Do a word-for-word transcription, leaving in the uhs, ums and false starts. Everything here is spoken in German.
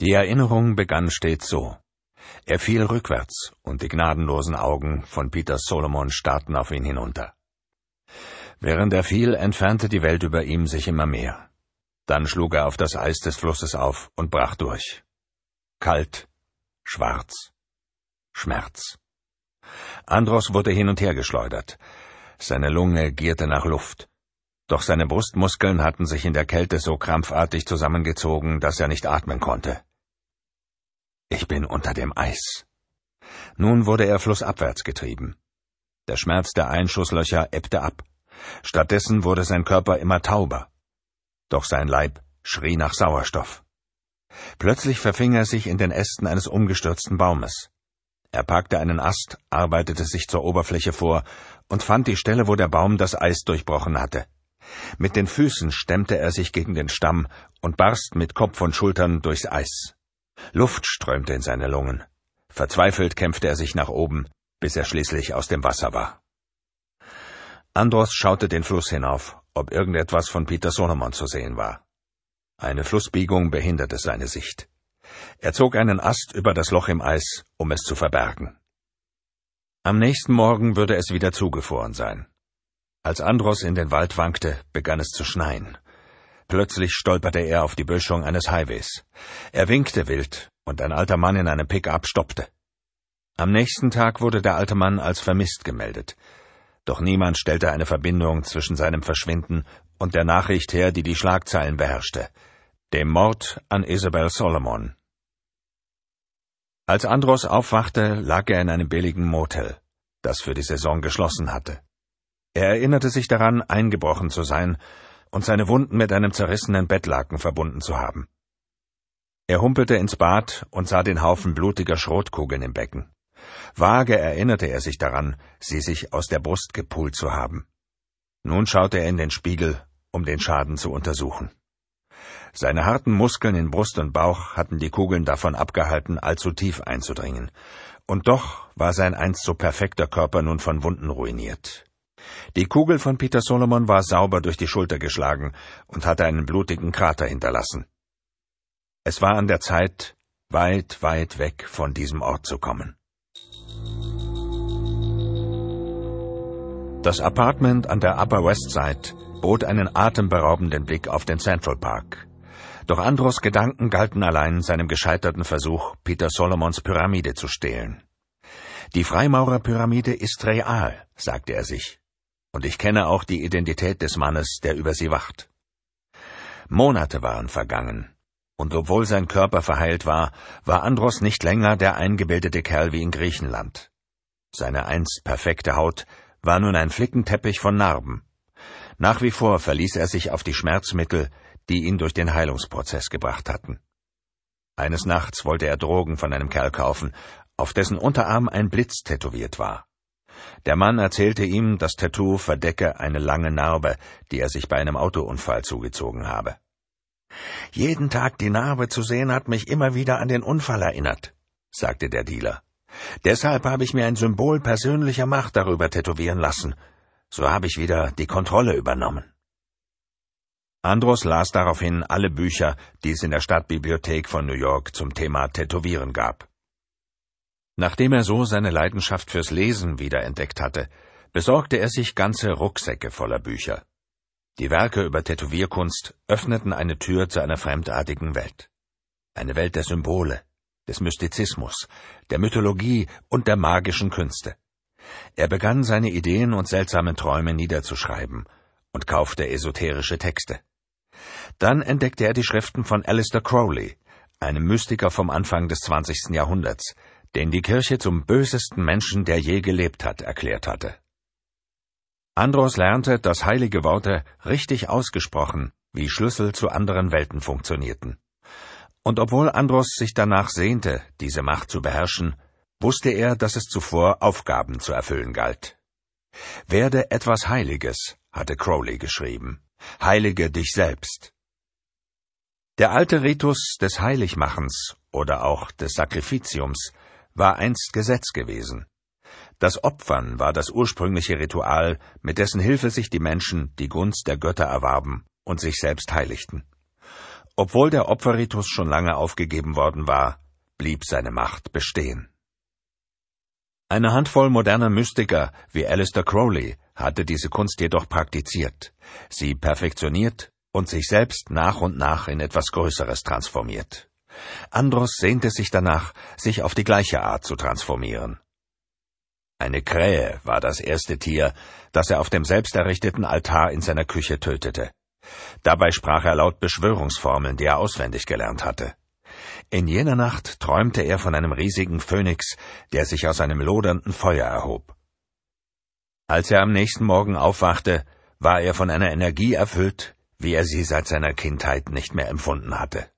Die Erinnerung begann stets so. Er fiel rückwärts, und die gnadenlosen Augen von Peter Solomon starrten auf ihn hinunter. Während er fiel, entfernte die Welt über ihm sich immer mehr. Dann schlug er auf das Eis des Flusses auf und brach durch. Kalt, schwarz, Schmerz. Andros wurde hin und her geschleudert. Seine Lunge gierte nach Luft. Doch seine Brustmuskeln hatten sich in der Kälte so krampfartig zusammengezogen, dass er nicht atmen konnte. Ich bin unter dem Eis. Nun wurde er flussabwärts getrieben. Der Schmerz der Einschusslöcher ebbte ab. Stattdessen wurde sein Körper immer tauber. Doch sein Leib schrie nach Sauerstoff. Plötzlich verfing er sich in den Ästen eines umgestürzten Baumes. Er packte einen Ast, arbeitete sich zur Oberfläche vor und fand die Stelle, wo der Baum das Eis durchbrochen hatte. Mit den Füßen stemmte er sich gegen den Stamm und barst mit Kopf und Schultern durchs Eis. Luft strömte in seine Lungen. Verzweifelt kämpfte er sich nach oben, bis er schließlich aus dem Wasser war. Andros schaute den Fluss hinauf, ob irgendetwas von Peter Solomon zu sehen war. Eine Flussbiegung behinderte seine Sicht. Er zog einen Ast über das Loch im Eis, um es zu verbergen. Am nächsten Morgen würde es wieder zugefroren sein. Als Andros in den Wald wankte, begann es zu schneien. Plötzlich stolperte er auf die Böschung eines Highways. Er winkte wild, und ein alter Mann in einem Pick-up stoppte. Am nächsten Tag wurde der alte Mann als vermisst gemeldet. Doch niemand stellte eine Verbindung zwischen seinem Verschwinden und der Nachricht her, die die Schlagzeilen beherrschte: dem Mord an Isabel Solomon. Als Andros aufwachte, lag er in einem billigen Motel, das für die Saison geschlossen hatte. Er erinnerte sich daran, eingebrochen zu sein und seine Wunden mit einem zerrissenen Bettlaken verbunden zu haben. Er humpelte ins Bad und sah den Haufen blutiger Schrotkugeln im Becken. Vage erinnerte er sich daran, sie sich aus der Brust gepult zu haben. Nun schaute er in den Spiegel, um den Schaden zu untersuchen. Seine harten Muskeln in Brust und Bauch hatten die Kugeln davon abgehalten, allzu tief einzudringen. Und doch war sein einst so perfekter Körper nun von Wunden ruiniert. Die Kugel von Peter Solomon war sauber durch die Schulter geschlagen und hatte einen blutigen Krater hinterlassen. Es war an der Zeit, weit, weit weg von diesem Ort zu kommen. Das Apartment an der Upper West Side bot einen atemberaubenden Blick auf den Central Park. Doch Andros Gedanken galten allein seinem gescheiterten Versuch, Peter Solomons Pyramide zu stehlen. Die Freimaurerpyramide ist real, sagte er sich. Und ich kenne auch die Identität des Mannes, der über sie wacht. Monate waren vergangen, und obwohl sein Körper verheilt war, war Andros nicht länger der eingebildete Kerl wie in Griechenland. Seine einst perfekte Haut war nun ein Flickenteppich von Narben. Nach wie vor verließ er sich auf die Schmerzmittel, die ihn durch den Heilungsprozess gebracht hatten. Eines Nachts wollte er Drogen von einem Kerl kaufen, auf dessen Unterarm ein Blitz tätowiert war. Der Mann erzählte ihm, das Tattoo verdecke eine lange Narbe, die er sich bei einem Autounfall zugezogen habe. »Jeden Tag die Narbe zu sehen, hat mich immer wieder an den Unfall erinnert«, sagte der Dealer. »Deshalb habe ich mir ein Symbol persönlicher Macht darüber tätowieren lassen. So habe ich wieder die Kontrolle übernommen.« Andros las daraufhin alle Bücher, die es in der Stadtbibliothek von New York zum Thema Tätowieren gab. Nachdem er so seine Leidenschaft fürs Lesen wiederentdeckt hatte, besorgte er sich ganze Rucksäcke voller Bücher. Die Werke über Tätowierkunst öffneten eine Tür zu einer fremdartigen Welt. Eine Welt der Symbole, des Mystizismus, der Mythologie und der magischen Künste. Er begann, seine Ideen und seltsamen Träume niederzuschreiben und kaufte esoterische Texte. Dann entdeckte er die Schriften von Aleister Crowley, einem Mystiker vom Anfang des zwanzigsten Jahrhunderts, den die Kirche zum bösesten Menschen, der je gelebt hat, erklärt hatte. Andros lernte, dass heilige Worte, richtig ausgesprochen, wie Schlüssel zu anderen Welten funktionierten. Und obwohl Andros sich danach sehnte, diese Macht zu beherrschen, wusste er, dass es zuvor Aufgaben zu erfüllen galt. »Werde etwas Heiliges«, hatte Crowley geschrieben. »Heilige dich selbst.« Der alte Ritus des Heiligmachens oder auch des Sakrifitiums war einst Gesetz gewesen. Das Opfern war das ursprüngliche Ritual, mit dessen Hilfe sich die Menschen die Gunst der Götter erwarben und sich selbst heiligten. Obwohl der Opferritus schon lange aufgegeben worden war, blieb seine Macht bestehen. Eine Handvoll moderner Mystiker wie Aleister Crowley hatte diese Kunst jedoch praktiziert, sie perfektioniert und sich selbst nach und nach in etwas Größeres transformiert. Andros sehnte sich danach, sich auf die gleiche Art zu transformieren. Eine Krähe war das erste Tier, das er auf dem selbst errichteten Altar in seiner Küche tötete. Dabei sprach er laut Beschwörungsformeln, die er auswendig gelernt hatte. In jener Nacht träumte er von einem riesigen Phönix, der sich aus einem lodernden Feuer erhob. Als er am nächsten Morgen aufwachte, war er von einer Energie erfüllt, wie er sie seit seiner Kindheit nicht mehr empfunden hatte.